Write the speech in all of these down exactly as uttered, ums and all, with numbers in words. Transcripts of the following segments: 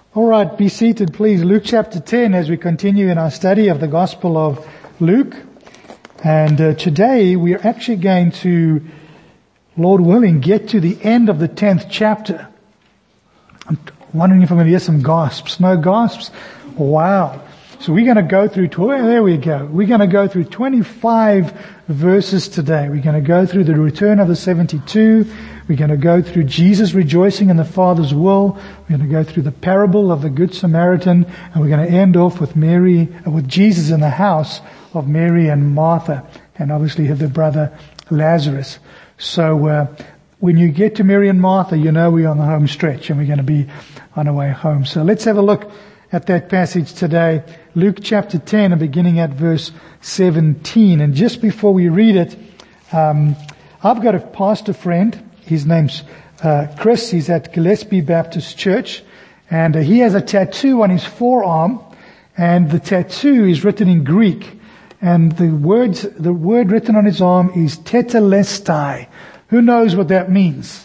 All right, be seated, please. Luke chapter ten, as we continue in our study of the Gospel of Luke. And uh, today we are actually going to, Lord willing, get to the end of the tenth chapter. I'm wondering if I'm going to hear some gasps. No gasps? Wow. So we're going to go through, tw- there we go. We're going to go through twenty-five verses today. We're going to go through the return of the seventy-two. We're going to go through Jesus rejoicing in the Father's will. We're going to go through the parable of the Good Samaritan. And we're going to end off with Mary, with Jesus in the house of Mary and Martha. And obviously have their brother Lazarus. So uh, when you get to Mary and Martha, you know we're on the home stretch and we're going to be on our way home. So let's have a look at that passage today. Luke chapter ten, and beginning at verse seventeen. And just before we read it, um, I've got a pastor friend. His name's uh, Chris. He's at Gillespie Baptist Church, and uh, he has a tattoo on his forearm, and the tattoo is written in Greek, and the words, the word written on his arm is tetelestai. Who knows what that means?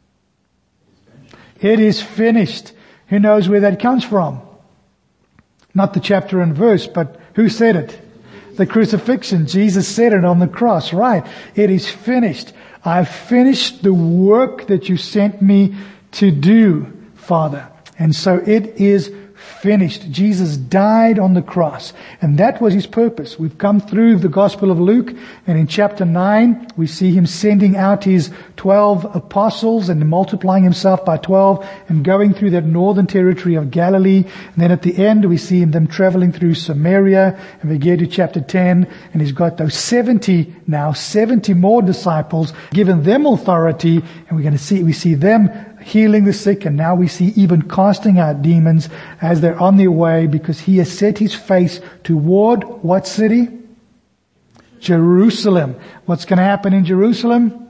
It is finished. Who knows where that comes from? Not the chapter and verse, but who said it? The crucifixion. Jesus said it on the cross, right? It is finished. I've finished the work that you sent me to do, Father. And so it is finished. Jesus died on the cross, and that was his purpose. We've come through the Gospel of Luke, and in chapter nine, we see him sending out his twelve apostles and multiplying himself by twelve and going through that northern territory of Galilee. And then at the end, we see them traveling through Samaria, and we get to chapter ten, and he's got those seventy now, seventy more disciples, given them authority, and we're going to see, we see them healing the sick, and now we see even casting out demons as they're on their way, because he has set his face toward what city? Jerusalem. What's going to happen in Jerusalem?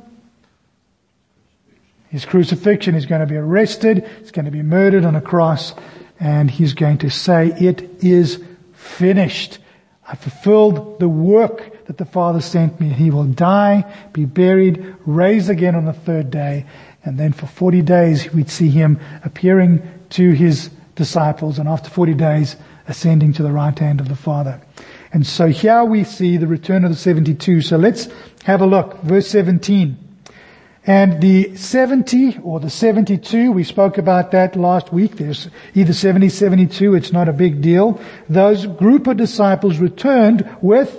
His crucifixion. He's going to be arrested. He's going to be murdered on a cross, and he's going to say, "It is finished. I fulfilled the work that the Father sent me." He will die, be buried, raised again on the third day. And then for forty days, we'd see him appearing to his disciples, and after forty days, ascending to the right hand of the Father. And so here we see the return of the seventy-two. So let's have a look. Verse seventeen. And the seventy, or the seventy-two, we spoke about that last week. There's either seventy, seventy-two, it's not a big deal. Those group of disciples returned with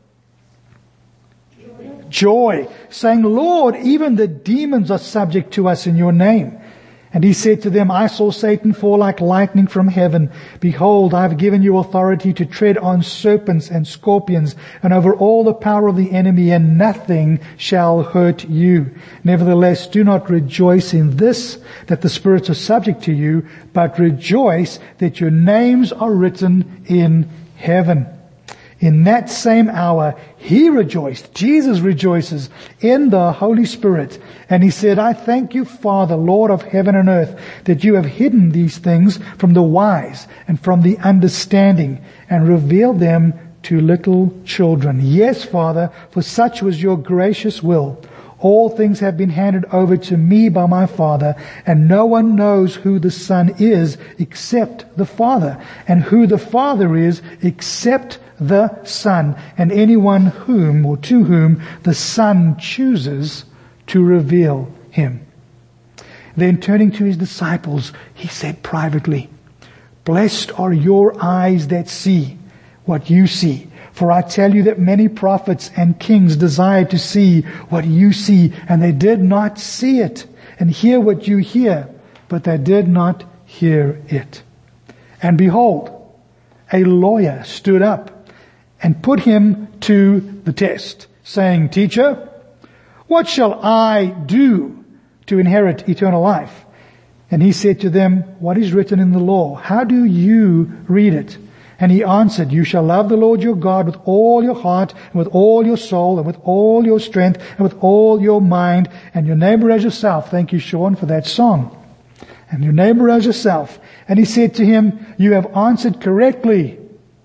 joy, saying, "Lord, even the demons are subject to us in your name." And he said to them, "I saw Satan fall like lightning from heaven. Behold, I have given you authority to tread on serpents and scorpions and over all the power of the enemy, and nothing shall hurt you. Nevertheless, do not rejoice in this, that the spirits are subject to you, but rejoice that your names are written in heaven." In that same hour, he rejoiced, Jesus rejoices in the Holy Spirit. And he said, "I thank you, Father, Lord of heaven and earth, that you have hidden these things from the wise and from the understanding and revealed them to little children. Yes, Father, for such was your gracious will. All things have been handed over to me by my Father, and no one knows who the Son is except the Father, and who the Father is except the Son, and anyone whom or to whom the Son chooses to reveal him." Then turning to his disciples, he said privately, "Blessed are your eyes that see what you see. For I tell you that many prophets and kings desired to see what you see, and they did not see it, and hear what you hear, but they did not hear it. And behold, a lawyer stood up and put him to the test, saying, 'Teacher, what shall I do to inherit eternal life?' And he said to them, 'What is written in the law? How do you read it?' And he answered, 'You shall love the Lord your God with all your heart, and with all your soul, and with all your strength, and with all your mind, and your neighbor as yourself.'" Thank you, Sean, for that song. "And your neighbor as yourself." And he said to him, "You have answered correctly.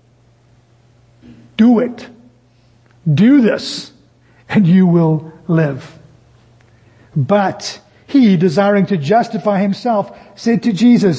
Do it. Do this, and you will live." But he, desiring to justify himself, said to Jesus,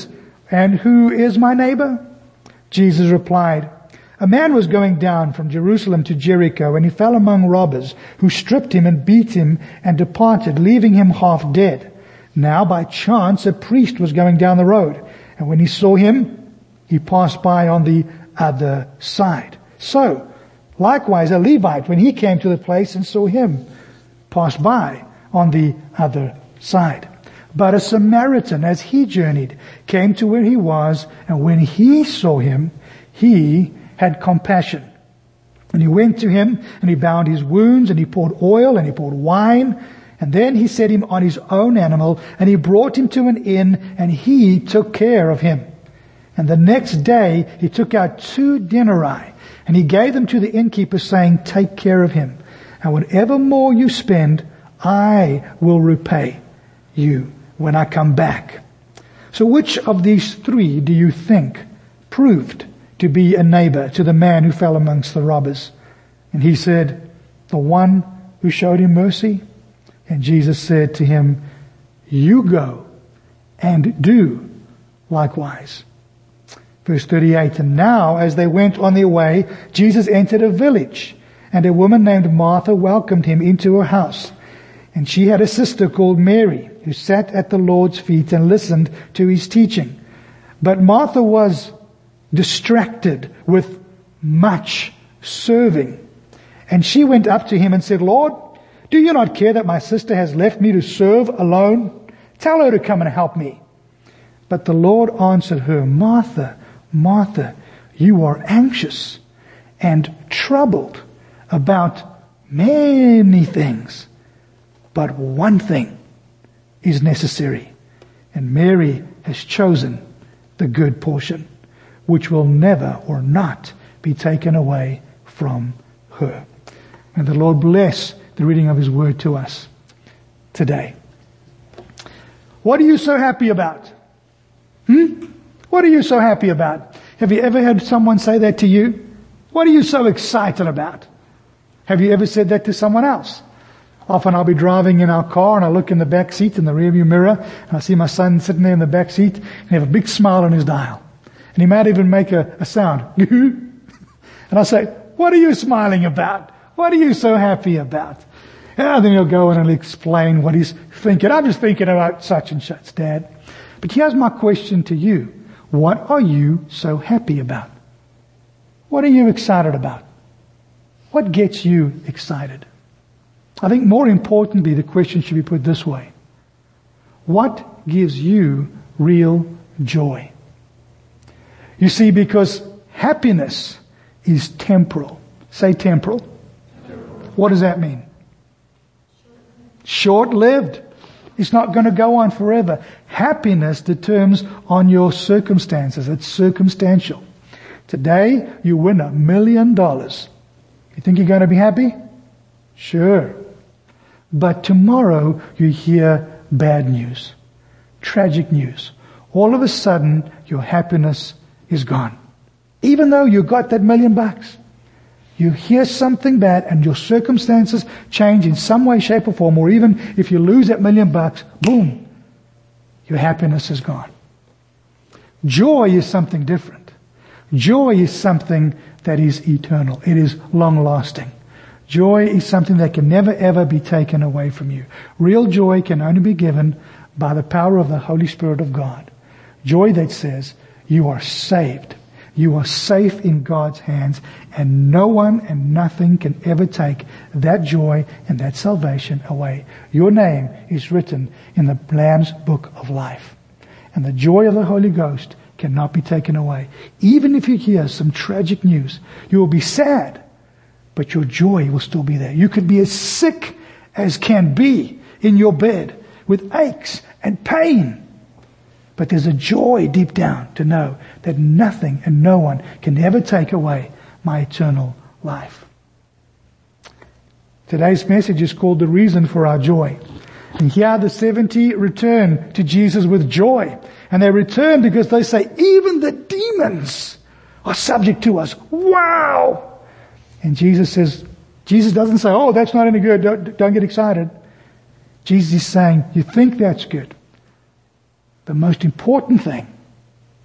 And who is my neighbor? Jesus replied, a man was going down from Jerusalem to Jericho, and he fell among robbers, who stripped him and beat him and departed, leaving him half dead. Now by chance a priest was going down the road, and when he saw him, he passed by on the other side. So, likewise a Levite, when he came to the place and saw him, passed by on the other side. But a Samaritan, as he journeyed, came to where he was, and when he saw him, he had compassion. And he went to him, and he bound his wounds, and he poured oil, and he poured wine, and then he set him on his own animal, and he brought him to an inn, and he took care of him. And the next day he took out two denarii, and he gave them to the innkeeper, saying, take care of him, and whatever more you spend, I will repay you when I come back. So which of these three do you think proved to be a neighbor to the man who fell amongst the robbers? And he said, the one who showed him mercy. And Jesus said to him, you go and do likewise. Verse thirty-eight, and now as they went on their way, Jesus entered a village, and a woman named Martha welcomed him into her house. And she had a sister called Mary, who sat at the Lord's feet and listened to his teaching. But Martha was distracted with much serving. And she went up to him and said, Lord, do you not care that my sister has left me to serve alone? Tell her to come and help me. But the Lord answered her, Martha, Martha, you are anxious and troubled about many things, but one thing is necessary, and Mary has chosen the good portion, which will never or not be taken away from her. And the Lord bless the reading of his word to us today. What are you so happy about? Hmm? What are you so happy about? Have you ever had someone say that to you? What are you so excited about? Have you ever said that to someone else? Often I'll be driving in our car and I look in the back seat in the rearview mirror and I see my son sitting there in the back seat and he have a big smile on his dial. And he might even make a, a sound. And I say, what are you smiling about? What are you so happy about? And then he'll go in and explain what he's thinking. I'm just thinking about such and such, Dad. But here's my question to you. What are you so happy about? What are you excited about? What gets you excited? I think more importantly, the question should be put this way. What gives you real joy? You see, because happiness is temporal. Say temporal. What does that mean? Short-lived. It's not going to go on forever. Happiness determines on your circumstances. It's circumstantial. Today, you win a million dollars. You think you're going to be happy? Sure. But tomorrow, you hear bad news. Tragic news. All of a sudden, your happiness is gone. Even though you got that million bucks. You hear something bad and your circumstances change in some way, shape or form, or even if you lose that million bucks, boom, your happiness is gone. Joy is something different. Joy is something that is eternal. It is long-lasting. Joy is something that can never ever be taken away from you. Real joy can only be given by the power of the Holy Spirit of God. Joy that says you are saved. You are safe in God's hands, and no one and nothing can ever take that joy and that salvation away. Your name is written in the Lamb's book of life. And the joy of the Holy Ghost cannot be taken away. Even if you hear some tragic news, you will be sad, but your joy will still be there. You could be as sick as can be in your bed with aches and pain. But there's a joy deep down to know that nothing and no one can ever take away my eternal life. Today's message is called The Reason for Our Joy. And here the seventy return to Jesus with joy. And they return because they say, even the demons are subject to us. Wow! And Jesus says, Jesus doesn't say, oh, that's not any good. Don't, don't get excited. Jesus is saying, you think that's good. The most important thing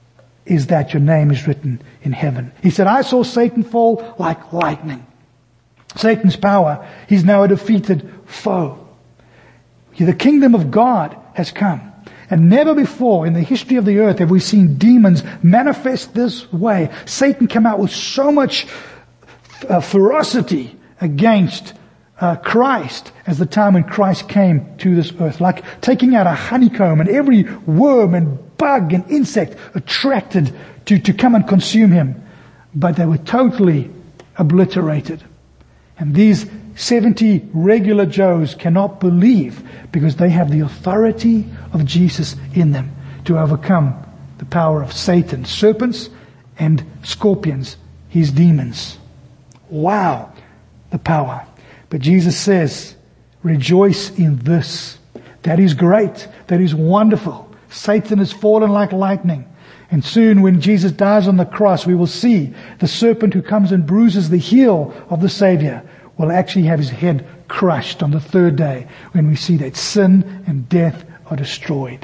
is that your name is written in heaven. He said, I saw Satan fall like lightning. Satan's power, he's now a defeated foe. The kingdom of God has come. And never before in the history of the earth have we seen demons manifest this way. Satan came out with so much uh, ferocity against uh, Christ as the time when Christ came to this earth. Like taking out a honeycomb, and every worm and bug and insect attracted to, to come and consume him. But they were totally obliterated. And these seventy regular Joes cannot believe, because they have the authority of Jesus in them to overcome the power of Satan, serpents and scorpions, his demons. Wow, the power. But Jesus says, rejoice in this. That is great. That is wonderful. Satan has fallen like lightning. And soon when Jesus dies on the cross, we will see the serpent who comes and bruises the heel of the Savior will actually have his head crushed on the third day, when we see that sin and death are destroyed.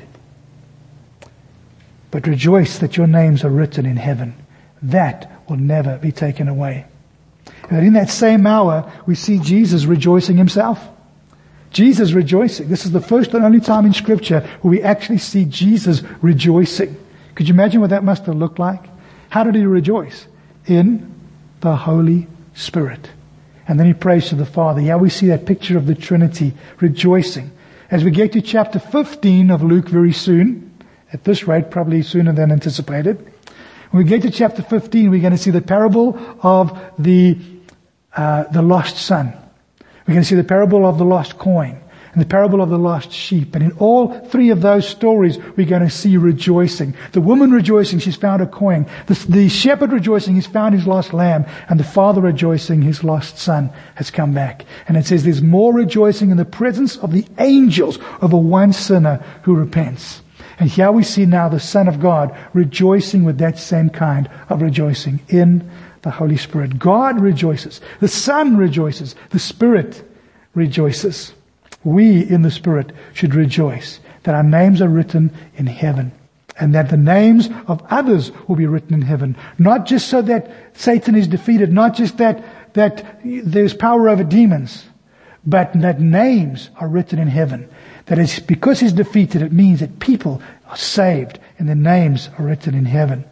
But rejoice that your names are written in heaven. That will never be taken away. And in that same hour, we see Jesus rejoicing himself. Jesus rejoicing. This is the first and only time in Scripture where we actually see Jesus rejoicing. Could you imagine what that must have looked like? How did he rejoice? In the Holy Spirit. And then he prays to the Father. Yeah, we see that picture of the Trinity rejoicing. As we get to chapter fifteen of Luke very soon, at this rate, probably sooner than anticipated. When we get to chapter fifteen, we're going to see the parable of the uh, the lost son. We're going to see the parable of the lost coin and the parable of the lost sheep. And in all three of those stories, we're going to see rejoicing. The woman rejoicing, she's found a coin. The, the shepherd rejoicing, he's found his lost lamb. And the father rejoicing, his lost son has come back. And it says there's more rejoicing in the presence of the angels over one sinner who repents. And here we see now the Son of God rejoicing with that same kind of rejoicing in the Holy Spirit. God rejoices. The Son rejoices. The Spirit rejoices. We in the Spirit should rejoice that our names are written in heaven, and that the names of others will be written in heaven. Not just so that Satan is defeated, not just that, that there's power over demons, but that names are written in heaven. That is, because he's defeated, it means that people are saved and their names are written in heaven.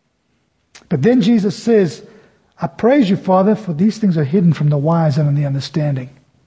But then Jesus says, I praise you, Father, for these things are hidden from the wise and the understanding.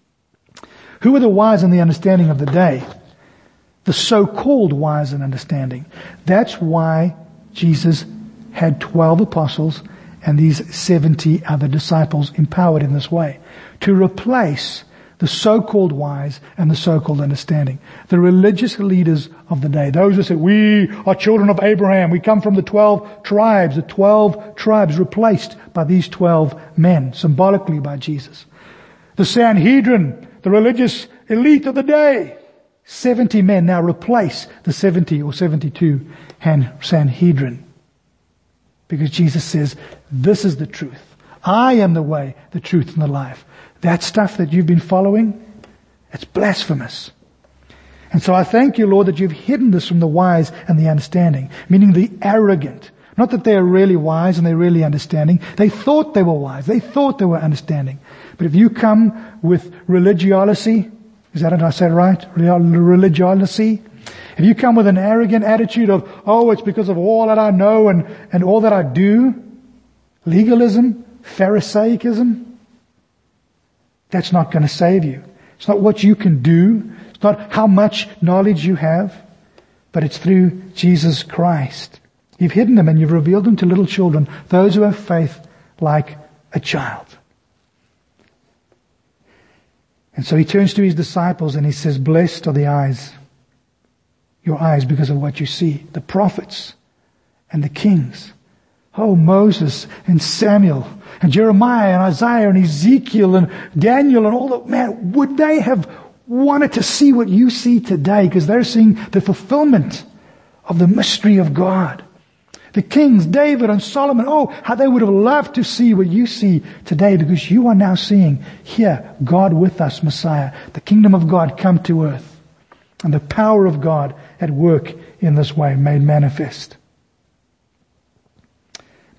Who were the wise and the understanding of the day? The so-called wise and understanding. That's why Jesus had twelve apostles and these seventy other disciples empowered in this way, to replace the so-called wise and the so-called understanding. The religious leaders of the day. Those who said, we are children of Abraham. We come from the twelve tribes. The twelve tribes replaced by these twelve men, symbolically by Jesus. The Sanhedrin, the religious elite of the day. seventy men now replace the seventy or seventy-two Sanhedrin. Because Jesus says, this is the truth. I am the way, the truth, and the life. That stuff that you've been following, it's blasphemous. And so I thank you, Lord, that you've hidden this from the wise and the understanding, meaning the arrogant. Not that they are really wise and they're really understanding. They thought they were wise. They thought they were understanding. But if you come with religiosity, is that it? I said right? Religiosity. If you come with an arrogant attitude of, oh, it's because of all that I know and, and all that I do, legalism, Pharisaicism, that's not going to save you. It's not what you can do. It's not how much knowledge you have, but it's through Jesus Christ. You've hidden them and you've revealed them to little children, those who have faith like a child. And so he turns to his disciples and he says, blessed are the eyes, your eyes, because of what you see. The prophets and the kings. Oh, Moses and Samuel and Jeremiah and Isaiah and Ezekiel and Daniel and all that. Man, would they have wanted to see what you see today? Because they're seeing the fulfillment of the mystery of God. The kings, David and Solomon, oh, how they would have loved to see what you see today, because you are now seeing here God with us, Messiah, the kingdom of God come to earth, and the power of God at work in this way made manifest.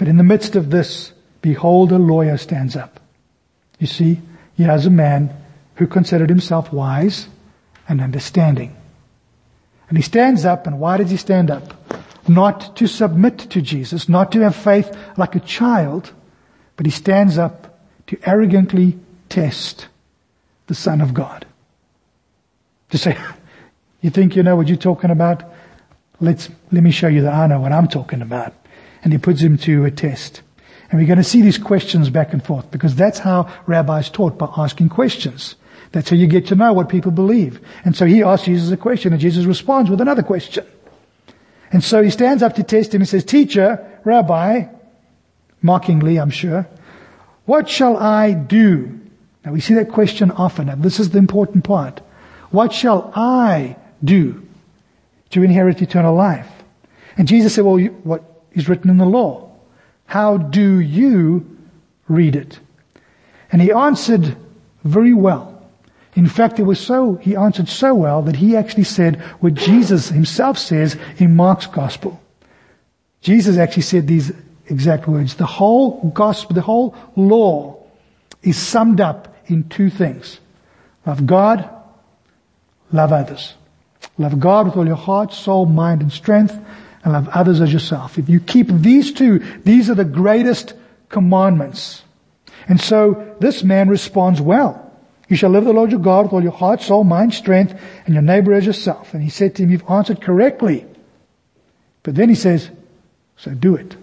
But in the midst of this, behold, a lawyer stands up. You see, he has a man who considered himself wise and understanding. And he stands up, and why does he stand up? Not to submit to Jesus, not to have faith like a child, but he stands up to arrogantly test the Son of God. To say, you think you know what you're talking about? Let's, let me show you that I know what I'm talking about. And he puts him to a test. And we're going to see these questions back and forth, because that's how rabbis taught, by asking questions. That's how you get to know what people believe. And so he asks Jesus a question, and Jesus responds with another question. And so he stands up to test him and says, Teacher, Rabbi, mockingly, I'm sure, what shall I do? Now we see that question often, and this is the important part. What shall I do to inherit eternal life? And Jesus said, well, you, what is written in the law? How do you read it? And he answered very well. In fact, it was so, he answered so well that he actually said what Jesus himself says in Mark's gospel. Jesus actually said these exact words. The whole gospel, the whole law is summed up in two things. Love God, love others. Love God with all your heart, soul, mind, and strength, and love others as yourself. If you keep these two, these are the greatest commandments. And so this man responds well. You shall love the Lord your God with all your heart, soul, mind, strength, and your neighbor as yourself. And he said to him, you've answered correctly. But then he says, so do it.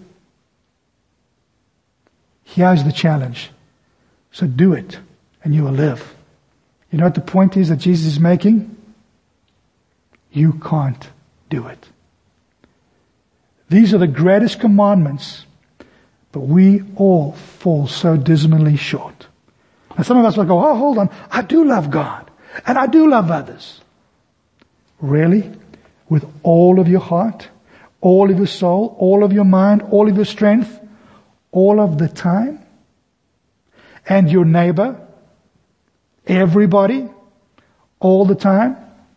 Here's the challenge. So do it, and you will live. You know what the point is that Jesus is making? You can't do it. These are the greatest commandments, but we all fall so dismally short. Now some of us will go, oh, hold on, I do love God, and I do love others. Really? With all of your heart, all of your soul, all of your mind, all of your strength, all of the time? And your neighbor, everybody, all the time?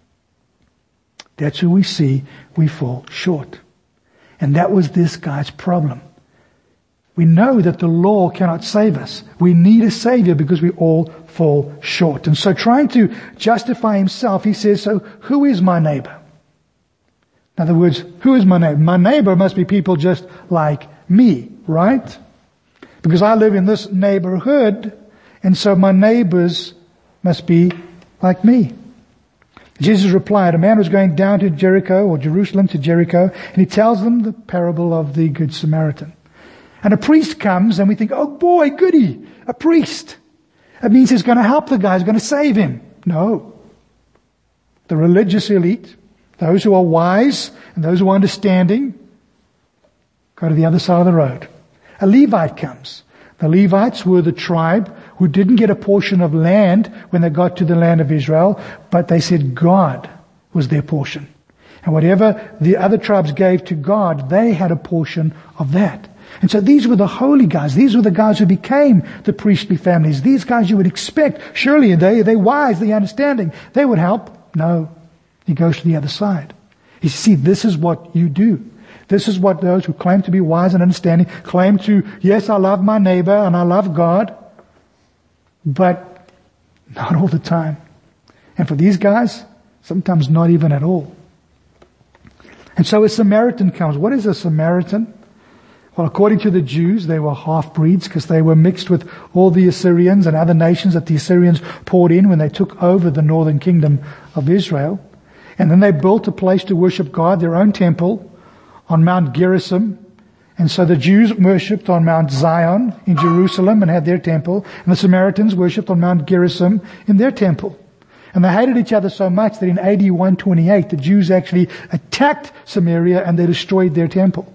That's who we see we fall short. And that was this guy's problem. We know that the law cannot save us. We need a Savior because we all fall short. And so trying to justify himself, he says, so who is my neighbor? In other words, who is my neighbor? My neighbor must be people just like me, right? Because I live in this neighborhood, and so my neighbors must be like me. Jesus replied, a man was going down to Jericho, or Jerusalem to Jericho, and he tells them the parable of the Good Samaritan. And a priest comes, and we think, oh boy, goody, a priest. It means he's going to help the guy, he's going to save him. No. The religious elite, those who are wise and those who are understanding, go to the other side of the road. A Levite comes. The Levites were the tribe who didn't get a portion of land when they got to the land of Israel, but they said God was their portion. And whatever the other tribes gave to God, they had a portion of that. And so these were the holy guys. These were the guys who became the priestly families. These guys you would expect, surely they, they're wise, they're understanding. They would help. No. He goes to the other side. You see, this is what you do. This is what those who claim to be wise and understanding claim to, yes, I love my neighbor and I love God, but not all the time. And for these guys, sometimes not even at all. And so a Samaritan comes. What is a Samaritan? Well, according to the Jews, they were half-breeds because they were mixed with all the Assyrians and other nations that the Assyrians poured in when they took over the northern kingdom of Israel. And then they built a place to worship God, their own temple, on Mount Gerizim. And so the Jews worshipped on Mount Zion in Jerusalem and had their temple. And the Samaritans worshipped on Mount Gerizim in their temple. And they hated each other so much that in A D one twenty-eight, the Jews actually attacked Samaria and they destroyed their temple.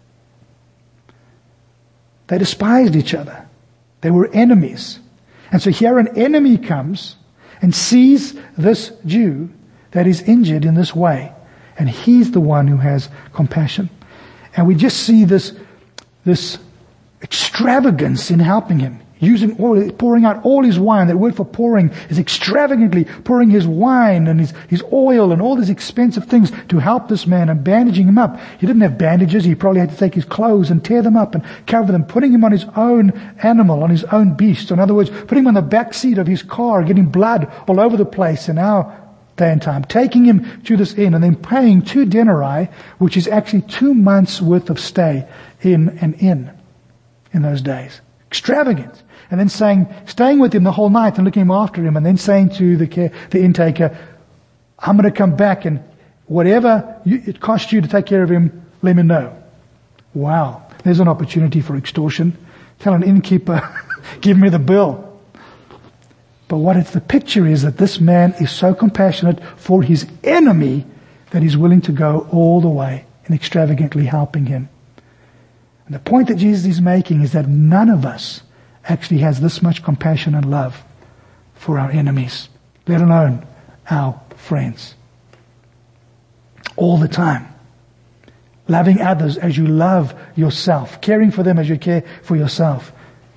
They despised each other. They were enemies. And so here an enemy comes and sees this Jew that is injured in this way. And he's the one who has compassion. And we just see this, this extravagance in helping him. using all, pouring out all his wine. That word for pouring is extravagantly pouring his wine and his, his oil and all these expensive things to help this man and bandaging him up. He didn't have bandages. He probably had to take his clothes and tear them up and cover them, putting him on his own animal, on his own beast. In other words, putting him on the back seat of his car, getting blood all over the place in our day and time, taking him to this inn and then paying two denarii, which is actually two months worth of stay in an inn in those days. Extravagant. And then saying, staying with him the whole night and looking after him, and then saying to the care, the inntaker, I'm going to come back and whatever you, it costs you to take care of him, let me know. Wow. There's an opportunity for extortion. Tell an innkeeper, give me the bill. But what it's the picture is that this man is so compassionate for his enemy that he's willing to go all the way in extravagantly helping him. And the point that Jesus is making is that none of us actually has this much compassion and love for our enemies, let alone our friends. All the time. Loving others as you love yourself. Caring for them as you care for yourself.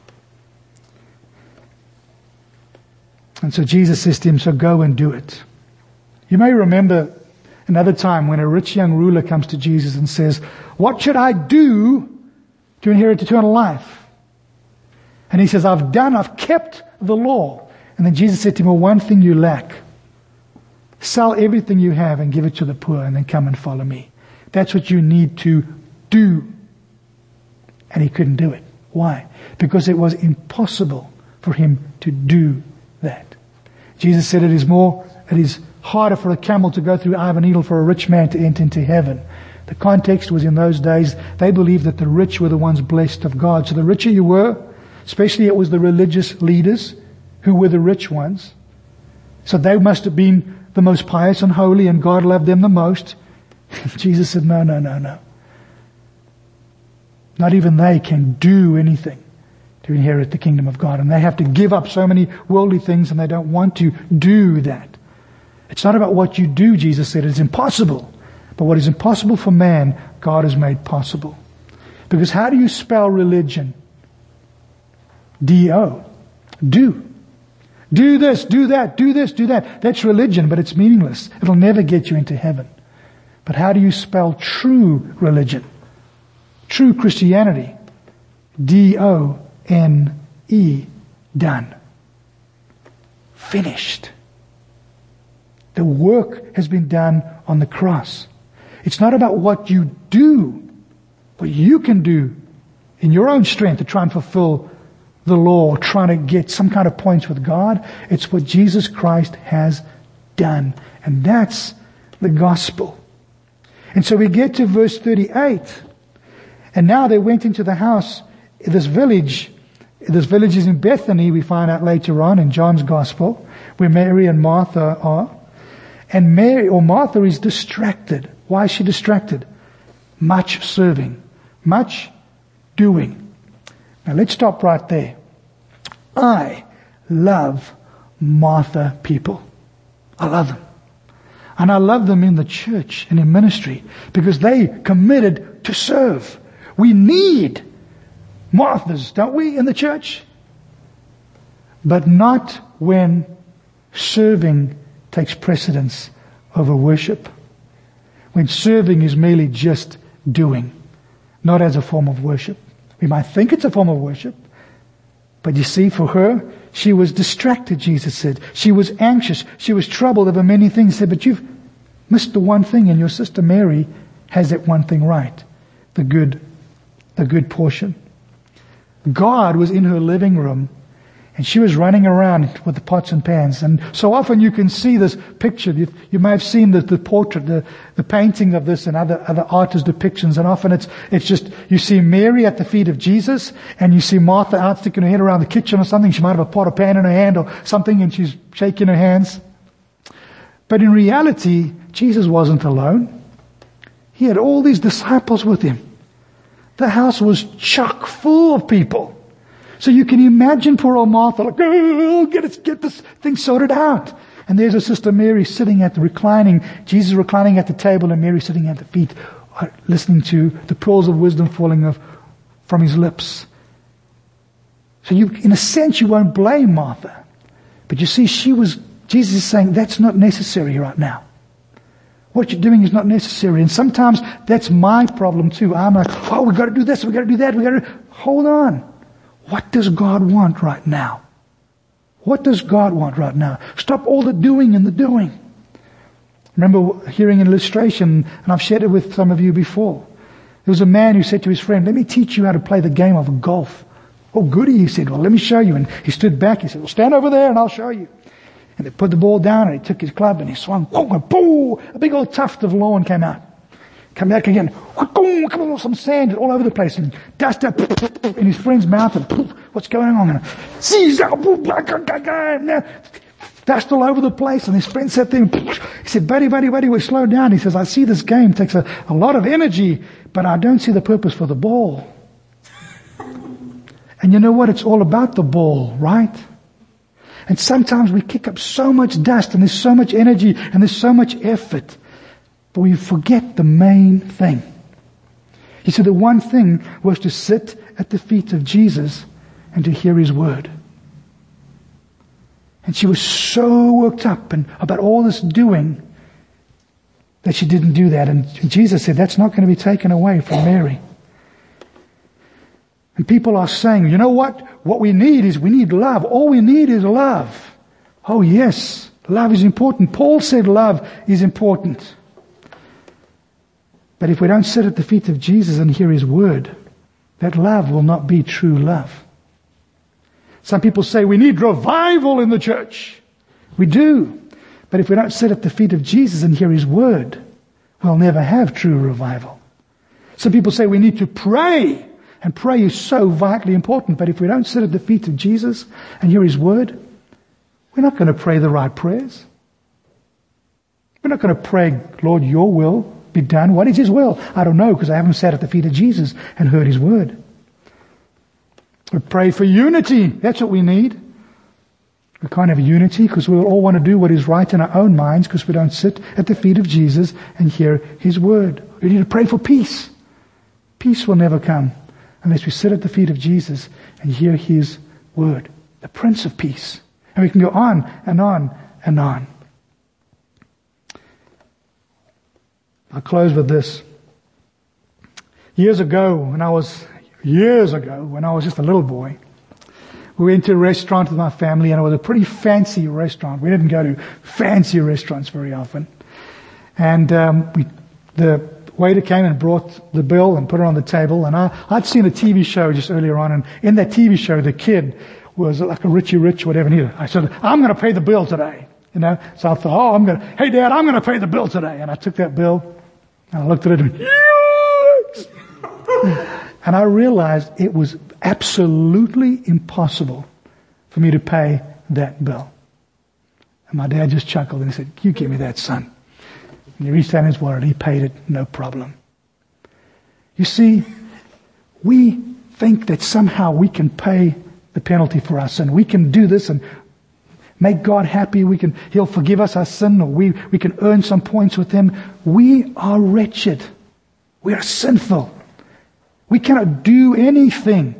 And so Jesus says to him, so go and do it. You may remember another time when a rich young ruler comes to Jesus and says, what should I do to inherit eternal life? And he says, I've done, I've kept the law. And then Jesus said to him, well, one thing you lack. Sell everything you have and give it to the poor and then come and follow me. That's what you need to do. And he couldn't do it. Why? Because it was impossible for him to do that. Jesus said it is more, it is harder for a camel to go through the eye of a needle for a rich man to enter into heaven. The context was in those days, they believed that the rich were the ones blessed of God. So the richer you were, especially it was the religious leaders who were the rich ones. So they must have been the most pious and holy and God loved them the most. Jesus said, no, no, no, no. Not even they can do anything to inherit the kingdom of God. And they have to give up so many worldly things and they don't want to do that. It's not about what you do, Jesus said. It's impossible. But what is impossible for man, God has made possible. Because how do you spell religion? D O. Do. Do this, do that, do this, do that. That's religion, but it's meaningless. It'll never get you into heaven. But how do you spell true religion? True Christianity. D O N E. Done. Finished. The work has been done on the cross. It's not about what you do, what you can do in your own strength to try and fulfill the law, trying to get some kind of points with God. It's what Jesus Christ has done. And that's the gospel. And so we get to verse thirty-eight. And now they went into the house, this village. This village is in Bethany, we find out later on in John's gospel, where Mary and Martha are. And Mary, or Martha, is distracted. Why is she distracted? Much serving. Much doing. Now let's stop right there. I love Martha people. I love them. And I love them in the church and in ministry because they committed to serve. We need Marthas, don't we, in the church? But not when serving takes precedence over worship. When serving is merely just doing, not as a form of worship. We might think it's a form of worship, but you see, for her, she was distracted, Jesus said. She was anxious. She was troubled over many things. He said, but you've missed the one thing, and your sister Mary has that one thing right. The good, the good portion. God was in her living room, and she was running around with the pots and pans. And so often you can see this picture. You, you may have seen the, the portrait, the, the painting of this and other, other artist depictions. And often it's, it's just, you see Mary at the feet of Jesus, and you see Martha out sticking her head around the kitchen or something. She might have a pot or pan in her hand or something, and she's shaking her hands. But in reality, Jesus wasn't alone. He had all these disciples with him. The house was chock full of people. So you can imagine poor old Martha, like, oh, get it, get this thing sorted out. And there's her sister Mary sitting at the reclining, Jesus reclining at the table and Mary sitting at the feet, listening to the pearls of wisdom falling of, from his lips. So you, in a sense, you won't blame Martha. But you see, she was, Jesus is saying, that's not necessary right now. What you're doing is not necessary. And sometimes that's my problem too. I'm like, oh, we've got to do this, we've got to do that, we've got to... Hold on. What does God want right now? What does God want right now? Stop all the doing and the doing. I remember hearing an illustration, and I've shared it with some of you before. There was a man who said to his friend, let me teach you how to play the game of golf. Oh, goody, he said. Well, let me show you. And he stood back. He said, well, stand over there and I'll show you. And they put the ball down and he took his club and he swung. Boom, and boom, a big old tuft of lawn came out. Come back again. Boom, come on, some sand all over the place and dust up in his friend's mouth. And poof, what's going on? Dust all over the place. And his friend sat there and poof, he said, buddy, buddy, buddy, we slow down. He says, I see this game takes a, a lot of energy, but I don't see the purpose for the ball. And you know what? It's all about the ball, right? And sometimes we kick up so much dust and there's so much energy and there's so much effort, but we forget the main thing. He said the one thing was to sit at the feet of Jesus and to hear His word. And she was so worked up and about all this doing that she didn't do that. And Jesus said, that's not going to be taken away from Mary. And people are saying, you know what? What we need is we need love. All we need is love. Oh yes, love is important. Paul said love is important. But if we don't sit at the feet of Jesus and hear His word, that love will not be true love. Some people say we need revival in the church. We do. But if we don't sit at the feet of Jesus and hear His word, we'll never have true revival. Some people say we need to pray. And prayer is so vitally important. But if we don't sit at the feet of Jesus and hear His word, we're not going to pray the right prayers. We're not going to pray, Lord, your will be done. What is His will? I don't know, because I haven't sat at the feet of Jesus and heard His word. We pray for unity. That's what we need. We can't have unity because we will all want to do what is right in our own minds because we don't sit at the feet of Jesus and hear His word. We need to pray for peace. Peace will never come unless we sit at the feet of Jesus and hear His word, the Prince of Peace. And we can go on and on and on. I'll close with this. Years ago, when I was, years ago, when I was just a little boy, we went to a restaurant with my family, and it was a pretty fancy restaurant. We didn't go to fancy restaurants very often. And um, we, the waiter came and brought the bill and put it on the table. And I, I'd seen a T V show just earlier on, and in that T V show, the kid was like a Richie Rich, whatever. And he, I said, I'm going to pay the bill today. You know, so I thought, oh, I'm going to, hey Dad, I'm going to pay the bill today. And I took that bill, and I looked at it, and yes! And I realized it was absolutely impossible for me to pay that bill. And my dad just chuckled and he said, you give me that, son. And he reached out his wallet and he paid it, no problem. You see, we think that somehow we can pay the penalty for our sin. We can do this and make God happy. We can, He'll forgive us our sin, or we, we can earn some points with Him. We are wretched. We are sinful. We cannot do anything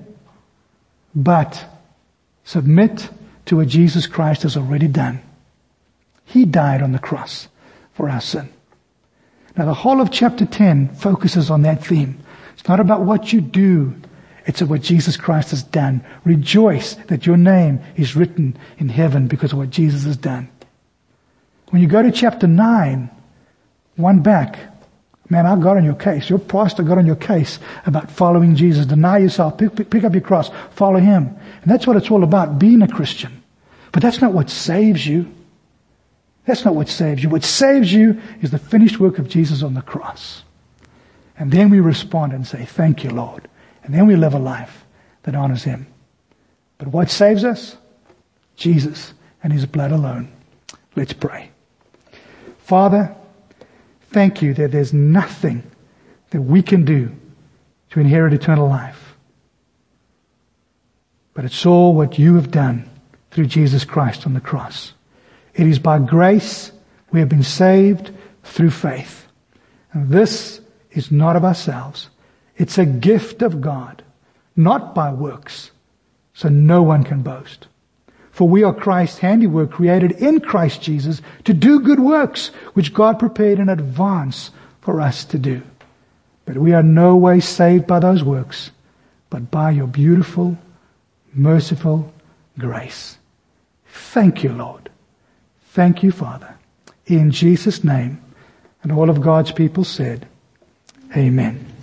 but submit to what Jesus Christ has already done. He died on the cross for our sin. Now the whole of chapter ten focuses on that theme. It's not about what you do. It's about what Jesus Christ has done. Rejoice that your name is written in heaven because of what Jesus has done. When you go to chapter nine, one back, man, I got on your case. Your pastor got on your case about following Jesus. Deny yourself. Pick, pick, pick up your cross. Follow Him. And that's what it's all about, being a Christian. But that's not what saves you. That's not what saves you. What saves you is the finished work of Jesus on the cross. And then we respond and say, thank you, Lord. And then we live a life that honors Him. But what saves us? Jesus and His blood alone. Let's pray. Father, thank you that there's nothing that we can do to inherit eternal life. But it's all what you have done through Jesus Christ on the cross. It is by grace we have been saved through faith. And this is not of ourselves. It's a gift of God, not by works, so no one can boast. For we are Christ's handiwork, created in Christ Jesus to do good works, which God prepared in advance for us to do. But we are no way saved by those works, but by your beautiful, merciful grace. Thank you, Lord. Thank you, Father. In Jesus' name. And all of God's people said, Amen.